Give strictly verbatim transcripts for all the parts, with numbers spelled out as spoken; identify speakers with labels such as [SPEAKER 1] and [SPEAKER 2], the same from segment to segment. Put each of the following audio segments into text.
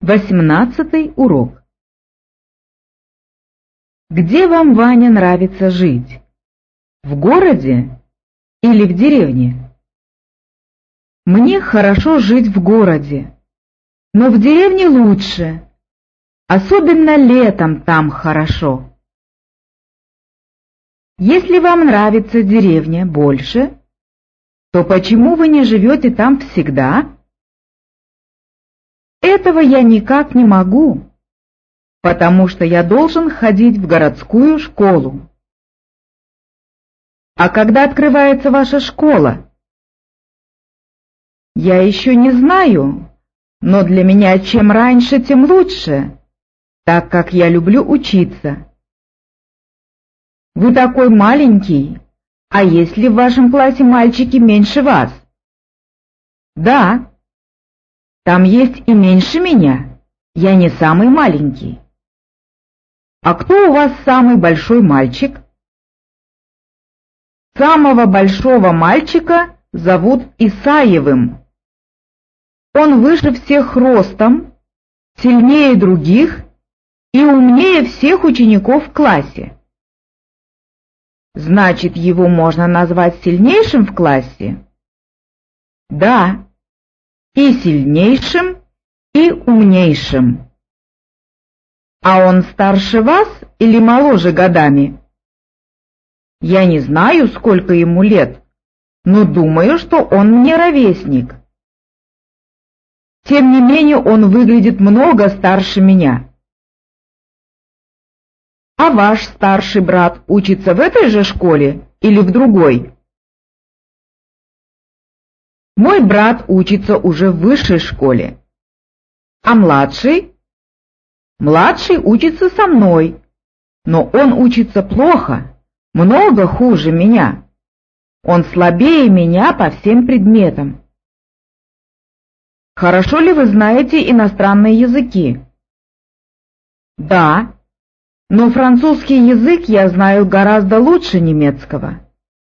[SPEAKER 1] Восемнадцатый урок. Где вам, Ваня, нравится жить? В городе или в деревне? Мне хорошо жить в городе, но в деревне лучше, особенно летом там хорошо. Если вам нравится деревня больше, то почему вы не живете там всегда? Этого я никак не могу, потому что я должен ходить в городскую школу. А когда открывается ваша школа? Я еще не знаю, но для меня чем раньше, тем лучше, так как я люблю учиться. Вы такой маленький, а есть ли в вашем классе мальчики меньше вас? Да. Там есть и меньше меня, я не самый маленький. А кто у вас самый большой мальчик? Самого большого мальчика зовут Исаевым. Он выше всех ростом, сильнее других и умнее всех учеников в классе. Значит, его можно назвать сильнейшим в классе? Да. И сильнейшим, и умнейшим. А он старше вас или моложе годами? Я не знаю, сколько ему лет, но думаю, что он мне ровесник. Тем не менее, он выглядит много старше меня. А ваш старший брат учится в этой же школе или в другой? Мой брат учится уже в высшей школе. А младший? Младший учится со мной, но он учится плохо, много хуже меня. Он слабее меня по всем предметам. Хорошо ли вы знаете иностранные языки? Да, но французский язык я знаю гораздо лучше немецкого.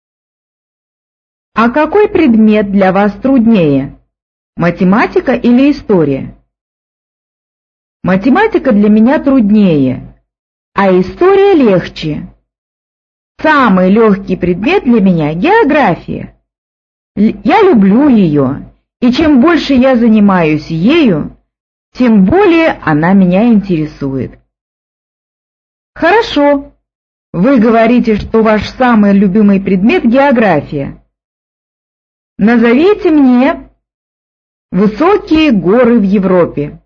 [SPEAKER 1] А какой предмет для вас труднее, математика или история? Математика для меня труднее, а история легче. Самый легкий предмет для меня — география. Я люблю ее, и чем больше я занимаюсь ею, тем более она меня интересует. Хорошо, вы говорите, что ваш самый любимый предмет — география. Назовите мне высокие горы в Европе.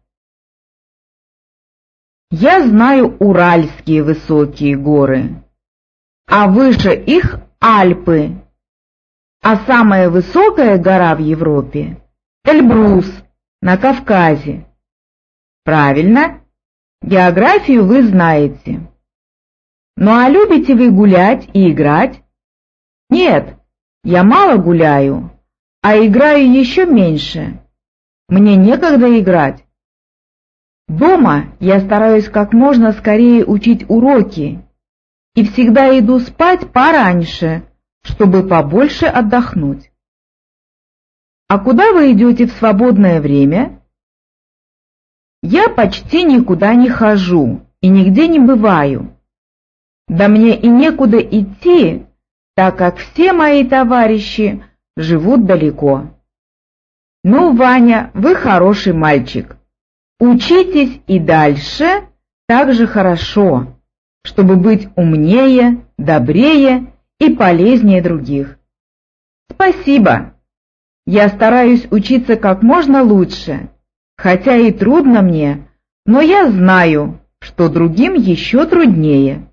[SPEAKER 1] Я знаю Уральские высокие горы, а выше их Альпы, а самая высокая гора в Европе — Эльбрус на Кавказе. Правильно, географию вы знаете. Ну а любите вы гулять и играть? Нет, я мало гуляю. А играю еще меньше. Мне некогда играть. Дома я стараюсь как можно скорее учить уроки и всегда иду спать пораньше, чтобы побольше отдохнуть. А куда вы идете в свободное время? Я почти никуда не хожу и нигде не бываю. Да мне и некуда идти, так как все мои товарищи живут далеко. Ну, Ваня, вы хороший мальчик. Учитесь и дальше так же хорошо, чтобы быть умнее, добрее и полезнее других. Спасибо. Я стараюсь учиться как можно лучше, хотя и трудно мне, но я знаю, что другим еще труднее.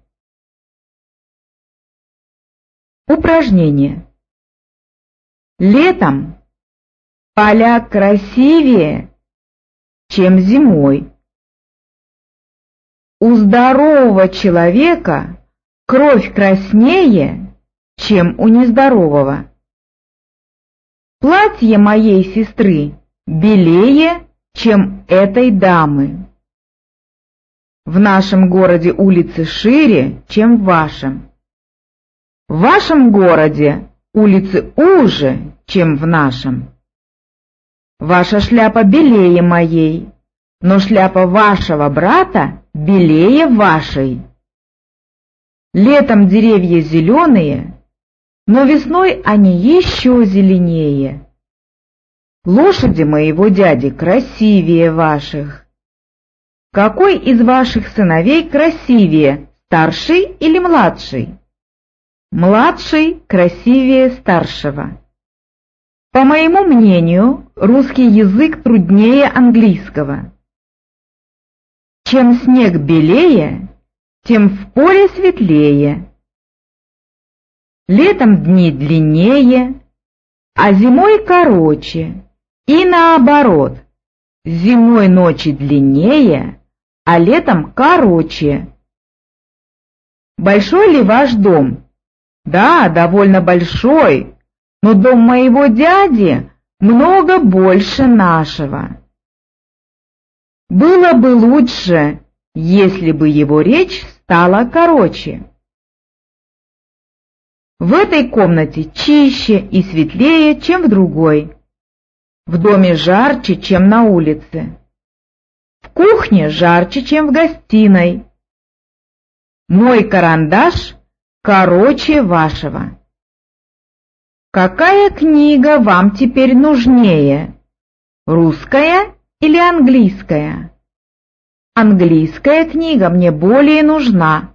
[SPEAKER 1] Упражнение. Летом поля красивее, чем зимой. У здорового человека кровь краснее, чем у нездорового. Платье моей сестры белее, чем этой дамы. В нашем городе улицы шире, чем в вашем. В вашем городе улицы уже, чем в нашем. Ваша шляпа белее моей, но шляпа вашего брата белее вашей. Летом деревья зеленые, но весной они еще зеленее. Лошади моего дяди красивее ваших. Какой из ваших сыновей красивее, старший или младший? Младший красивее старшего. По моему мнению, русский язык труднее английского. Чем снег белее, тем в поле светлее. Летом дни длиннее, а зимой короче, и наоборот, зимой ночи длиннее, а летом короче. Большой ли ваш дом? Да, довольно большой, но дом моего дяди много больше нашего. Было бы лучше, если бы его речь стала короче. В этой комнате чище и светлее, чем в другой. В доме жарче, чем на улице. В кухне жарче, чем в гостиной. Мой карандаш короче вашего. Какая книга вам теперь нужнее? Русская или английская? Английская книга мне более нужна.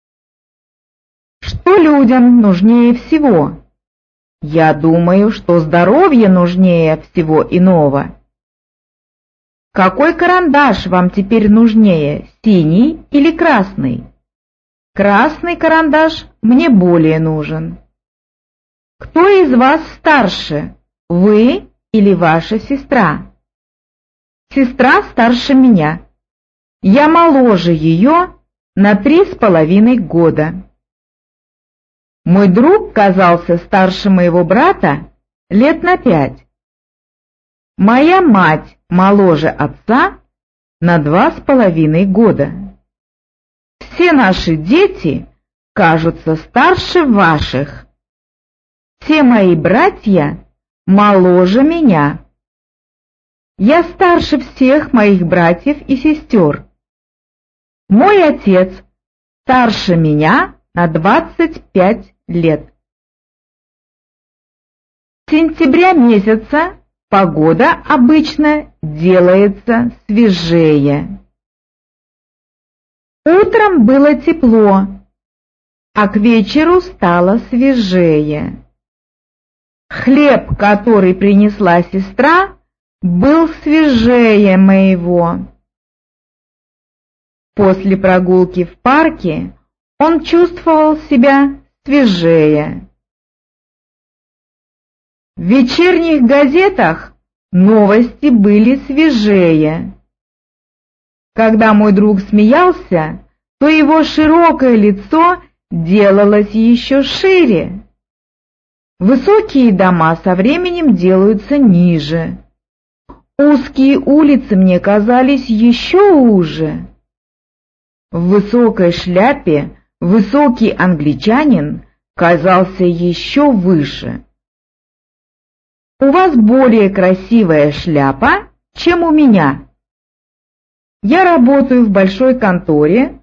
[SPEAKER 1] Что людям нужнее всего? Я думаю, что здоровье нужнее всего иного. Какой карандаш вам теперь нужнее, синий или красный? Красный карандаш мне более нужен. Кто из вас старше, вы или ваша сестра? Сестра старше меня. Я моложе ее на три с половиной года. Мой друг казался старше моего брата лет на пять. Моя мать моложе отца на два с половиной года. Все наши дети кажутся старше ваших. Все мои братья моложе меня. Я старше всех моих братьев и сестер. Мой отец старше меня на двадцать пять лет. С сентября месяца погода обычно делается свежее. Утром было тепло, а к вечеру стало свежее. Хлеб, который принесла сестра, был свежее моего. После прогулки в парке он чувствовал себя свежее. В вечерних газетах новости были свежее. Когда мой друг смеялся, то его широкое лицо делалось еще шире. Высокие дома со временем делаются ниже. Узкие улицы мне казались еще уже. В высокой шляпе высокий англичанин казался еще выше. У вас более красивая шляпа, чем у меня. Я работаю в большой конторе.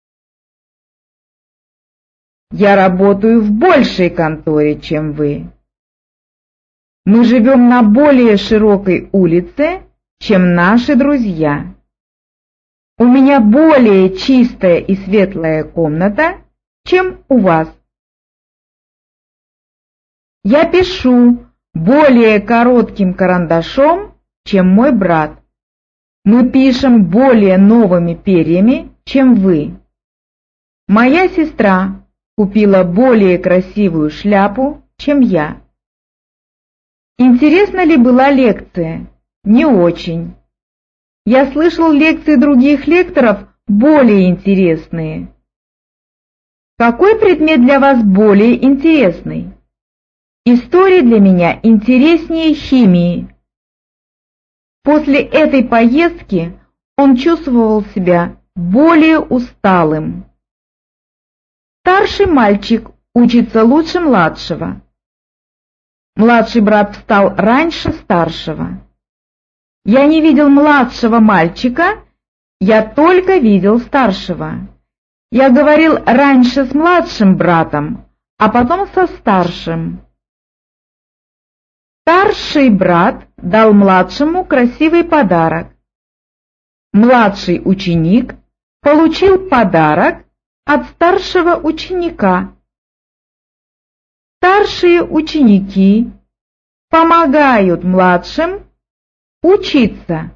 [SPEAKER 1] Я работаю в большей конторе, чем вы. Мы живем на более широкой улице, чем наши друзья. У меня более чистая и светлая комната, чем у вас. Я пишу более коротким карандашом, чем мой брат. Мы пишем более новыми перьями, чем вы. Моя сестра купила более красивую шляпу, чем я. Интересна ли была лекция? Не очень. Я слышал лекции других лекторов более интересные. Какой предмет для вас более интересный? История для меня интереснее химии. После этой поездки он чувствовал себя более усталым. Старший мальчик учится лучше младшего. Младший брат встал раньше старшего. Я не видел младшего мальчика, я только видел старшего. Я говорил раньше с младшим братом, а потом со старшим. Старший брат дал младшему красивый подарок. Младший ученик получил подарок от старшего ученика. Старшие ученики помогают младшим учиться.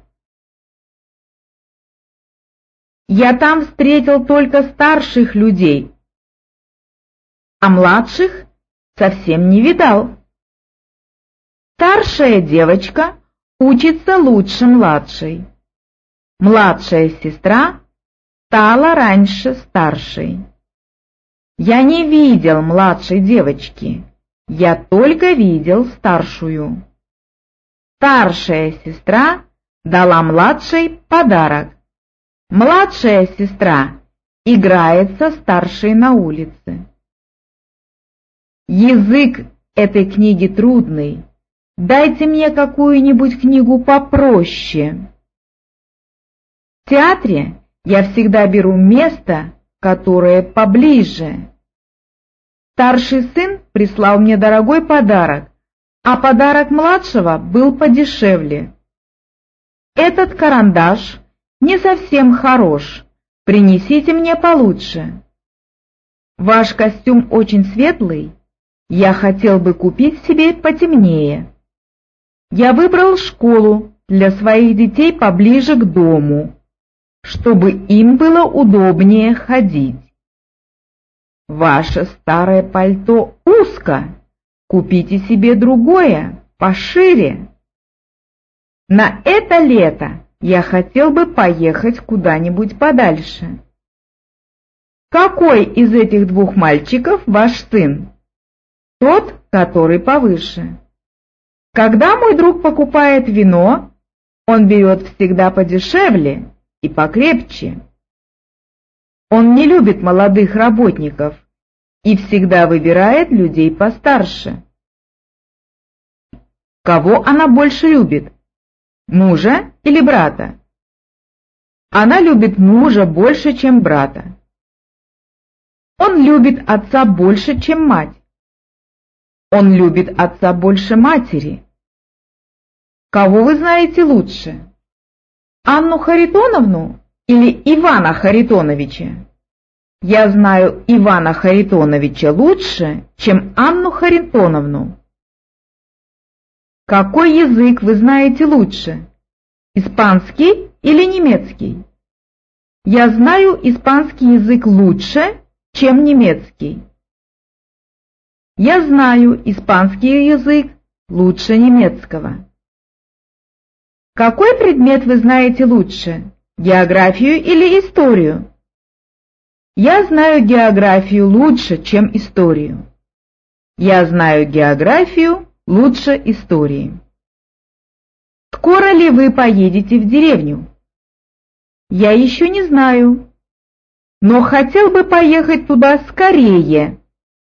[SPEAKER 1] Я там встретил только старших людей, а младших совсем не видал. Старшая девочка учится лучше младшей. Младшая сестра стала раньше старшей. Я не видел младшей девочки, я только видел старшую. Старшая сестра дала младшей подарок. Младшая сестра играет со старшей на улице. Язык этой книги трудный. Дайте мне какую-нибудь книгу попроще. В театре я всегда беру место, которое поближе. Старший сын прислал мне дорогой подарок, а подарок младшего был подешевле. Этот карандаш не совсем хорош, принесите мне получше. Ваш костюм очень светлый, я хотел бы купить себе потемнее. Я выбрал школу для своих детей поближе к дому, чтобы им было удобнее ходить. Ваше старое пальто узко, купите себе другое, пошире. На это лето я хотел бы поехать куда-нибудь подальше. Какой из этих двух мальчиков ваш сын? Тот, который повыше. Когда мой друг покупает вино, он берет всегда подешевле и покрепче. Он не любит молодых работников и всегда выбирает людей постарше. Кого она больше любит? Мужа или брата? Она любит мужа больше, чем брата. Он любит отца больше, чем мать. Он любит отца больше матери. Кого вы знаете лучше? Анну Харитоновну или Ивана Харитоновича? Я знаю Ивана Харитоновича лучше, чем Анну Харитоновну. Какой язык вы знаете лучше? Испанский или немецкий? Я знаю испанский язык лучше, чем немецкий. Я знаю испанский язык лучше немецкого. Какой предмет вы знаете лучше, географию или историю? Я знаю географию лучше, чем историю. Я знаю географию лучше истории. Скоро ли вы поедете в деревню? Я еще не знаю, но хотел бы поехать туда скорее.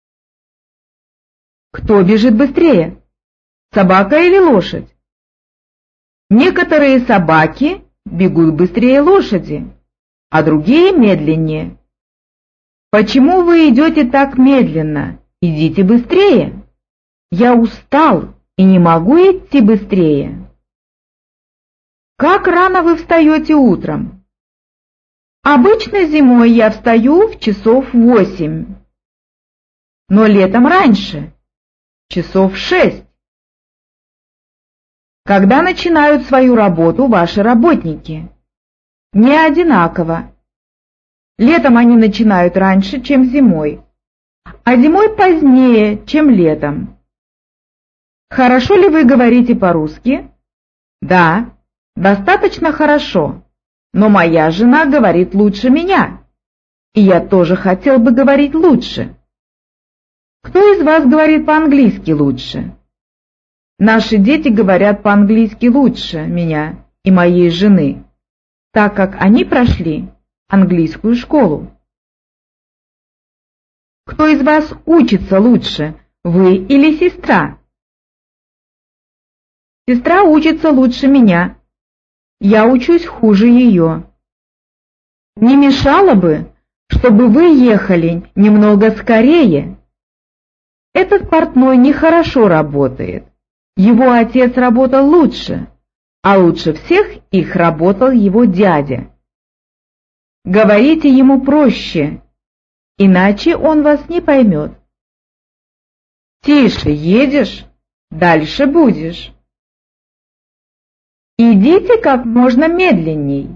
[SPEAKER 1] Кто бежит быстрее, собака или лошадь? Некоторые собаки бегут быстрее лошади, а другие медленнее. Почему вы идете так медленно? Идите быстрее. Я устал и не могу идти быстрее. Как рано вы встаете утром? Обычно зимой я встаю в часов восемь, но летом раньше, часов в шесть. Когда начинают свою работу ваши работники? Не одинаково. Летом они начинают раньше, чем зимой, а зимой позднее, чем летом. Хорошо ли вы говорите по-русски? Да, достаточно хорошо, но моя жена говорит лучше меня, и я тоже хотел бы говорить лучше. Кто из вас говорит по-английски лучше? Наши дети говорят по-английски лучше меня и моей жены, так как они прошли английскую школу. Кто из вас учится лучше, вы или сестра? Сестра учится лучше меня, я учусь хуже ее. Не мешало бы, чтобы вы ехали немного скорее. Этот портной нехорошо работает. Его отец работал лучше, а лучше всех их работал его дядя. Говорите ему проще, иначе он вас не поймет. Тише едешь, дальше будешь. Идите как можно медленней.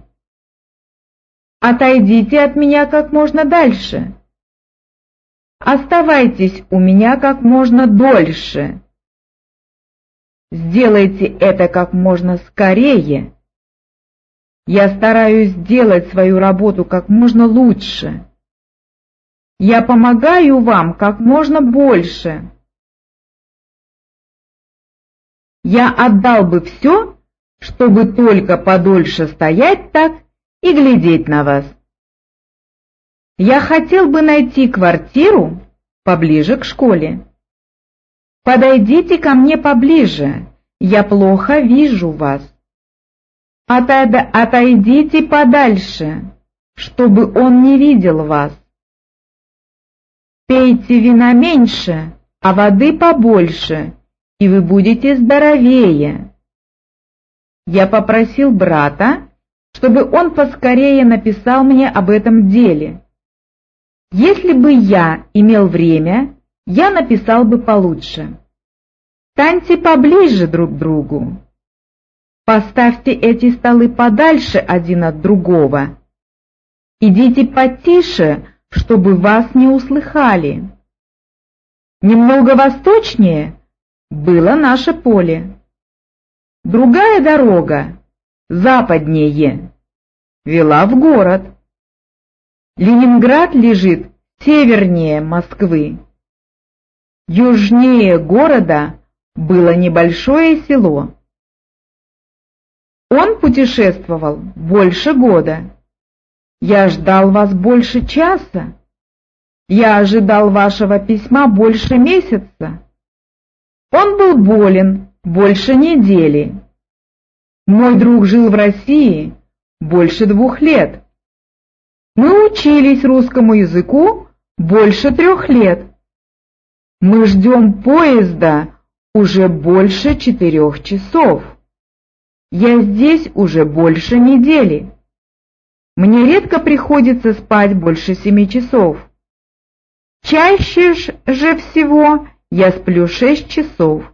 [SPEAKER 1] Отойдите от меня как можно дальше. Оставайтесь у меня как можно дольше. Сделайте это как можно скорее. Я стараюсь сделать свою работу как можно лучше. Я помогаю вам как можно больше. Я отдал бы все, чтобы только подольше стоять так и глядеть на вас. Я хотел бы найти квартиру поближе к школе. Подойдите ко мне поближе, я плохо вижу вас. Отойда- отойдите подальше, чтобы он не видел вас. Пейте вина меньше, а воды побольше, и вы будете здоровее. Я попросил брата, чтобы он поскорее написал мне об этом деле. Если бы я имел время, я написал бы получше. Станьте поближе друг к другу. Поставьте эти столы подальше один от другого. Идите потише, чтобы вас не услыхали. Немного восточнее было наше поле. Другая дорога, западнее, вела в город. Ленинград лежит севернее Москвы. Южнее города было небольшое село. Он путешествовал больше года. Я ждал вас больше часа. Я ожидал вашего письма больше месяца. Он был болен больше недели. Мой друг жил в России больше двух лет. Мы учились русскому языку больше трех лет. Мы ждем поезда уже больше четырех часов. Я здесь уже больше недели. Мне редко приходится спать больше семи часов. Чаще же всего я сплю шесть часов.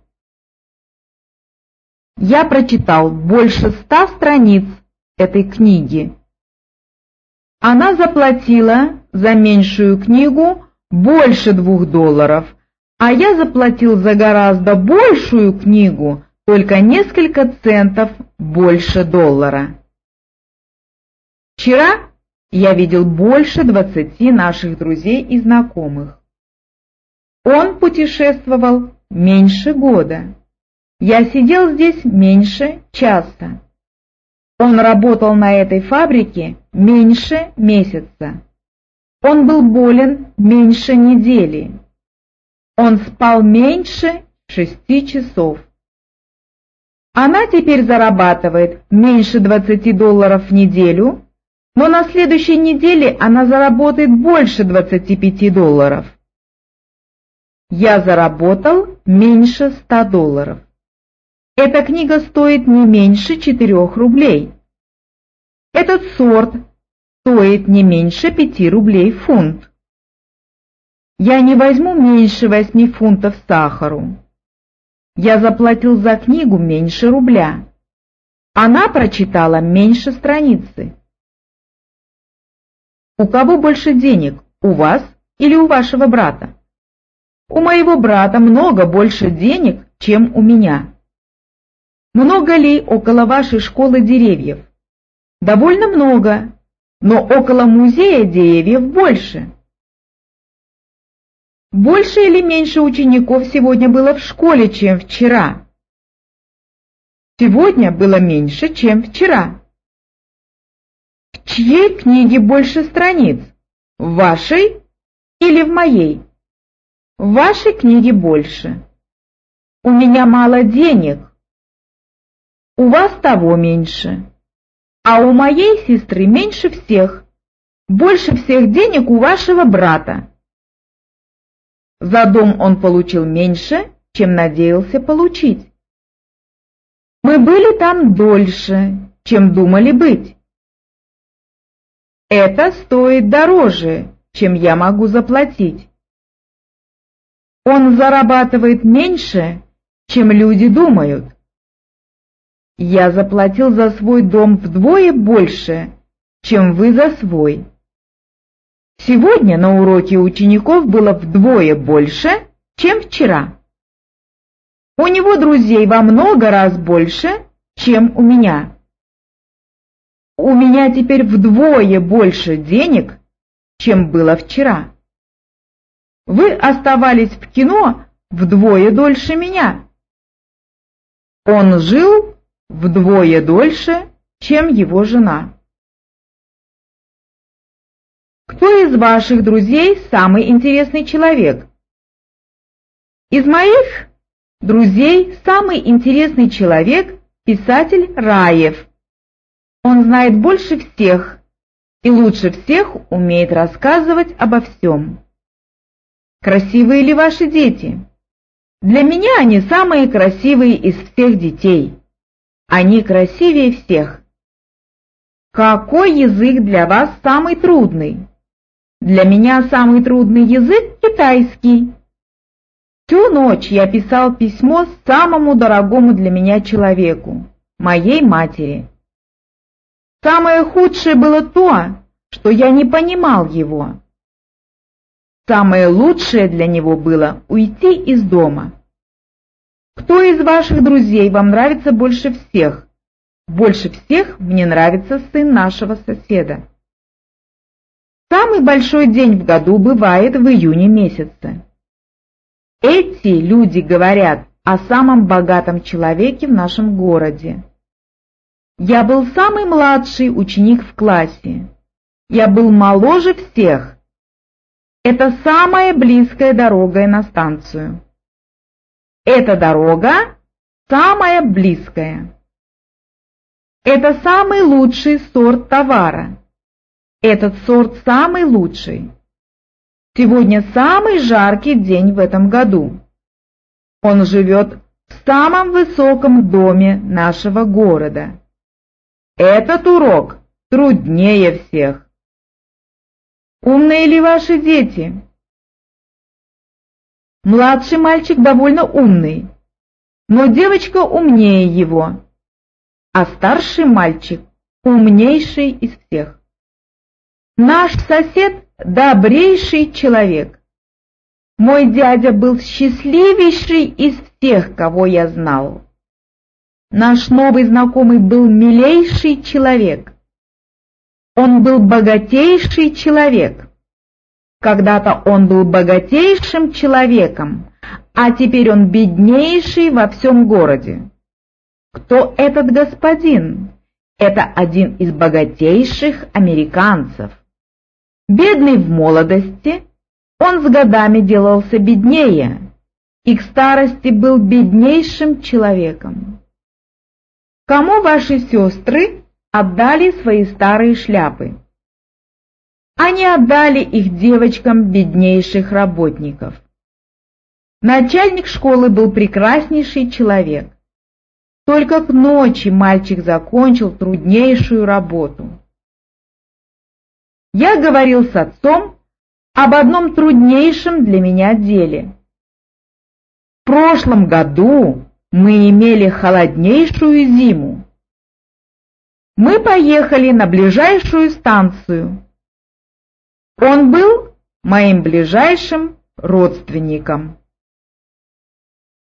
[SPEAKER 1] Я прочитал больше ста страниц этой книги. Она заплатила за меньшую книгу больше двух долларов, а я заплатил за гораздо большую книгу только несколько центов больше доллара. Вчера я видел больше двадцати наших друзей и знакомых. Он путешествовал меньше года. Я сидел здесь меньше часа. Он работал на этой фабрике меньше месяца. Он был болен меньше недели. Он спал меньше шести часов. Она теперь зарабатывает меньше двадцати долларов в неделю, но на следующей неделе она заработает больше двадцати пяти долларов. Я заработал меньше ста долларов. Эта книга стоит не меньше четырех рублей. Этот сорт стоит не меньше пяти рублей фунт. Я не возьму меньше восьми фунтов сахару. Я заплатил за книгу меньше рубля. Она прочитала меньше страницы. У кого больше денег, у вас или у вашего брата? У моего брата много больше денег, чем у меня. Много ли около вашей школы деревьев? Довольно много, но около музея деревьев больше. Больше или меньше учеников сегодня было в школе, чем вчера? Сегодня было меньше, чем вчера. В чьей книге больше страниц? В вашей или в моей? В вашей книге больше. У меня мало денег. У вас того меньше. А у моей сестры меньше всех, больше всех денег у вашего брата. За дом он получил меньше, чем надеялся получить. Мы были там дольше, чем думали быть. Это стоит дороже, чем я могу заплатить. Он зарабатывает меньше, чем люди думают. Я заплатил за свой дом вдвое больше, чем вы за свой. Сегодня на уроке учеников было вдвое больше, чем вчера. У него друзей во много раз больше, чем у меня. У меня теперь вдвое больше денег, чем было вчера. Вы оставались в кино вдвое дольше меня. Он жил вдвое дольше, чем его жена. Кто из ваших друзей самый интересный человек? Из моих друзей самый интересный человек – писатель Раев. Он знает больше всех и лучше всех умеет рассказывать обо всем. Красивые ли ваши дети? Для меня они самые красивые из всех детей. Они красивее всех. Какой язык для вас самый трудный? Для меня самый трудный язык – китайский. Всю ночь я писал письмо самому дорогому для меня человеку, моей матери. Самое худшее было то, что я не понимал его. Самое лучшее для него было уйти из дома. Кто из ваших друзей вам нравится больше всех? Больше всех мне нравится сын нашего соседа. Самый большой день в году бывает в июне месяце. Эти люди говорят о самом богатом человеке в нашем городе. Я был самый младший ученик в классе. Я был моложе всех. Это самая близкая дорога на станцию. Эта дорога самая близкая. Это самый лучший сорт товара. Этот сорт самый лучший. Сегодня самый жаркий день в этом году. Он живет в самом высоком доме нашего города. Этот урок труднее всех. Умные ли ваши дети? Младший мальчик довольно умный, но девочка умнее его, а старший мальчик умнейший из всех. Наш сосед добрейший человек. Мой дядя был счастливейший из всех, кого я знал. Наш новый знакомый был милейший человек. Он был богатейший человек. Когда-то он был богатейшим человеком, а теперь он беднейший во всем городе. Кто этот господин? Это один из богатейших американцев. Бедный в молодости, он с годами делался беднее, и к старости был беднейшим человеком. Кому ваши сестры отдали свои старые шляпы? Они отдали их девочкам беднейших работников. Начальник школы был прекраснейший человек. Только к ночи мальчик закончил труднейшую работу. Я говорил с отцом об одном труднейшем для меня деле. В прошлом году мы имели холоднейшую зиму. Мы поехали на ближайшую станцию. Он был моим ближайшим родственником.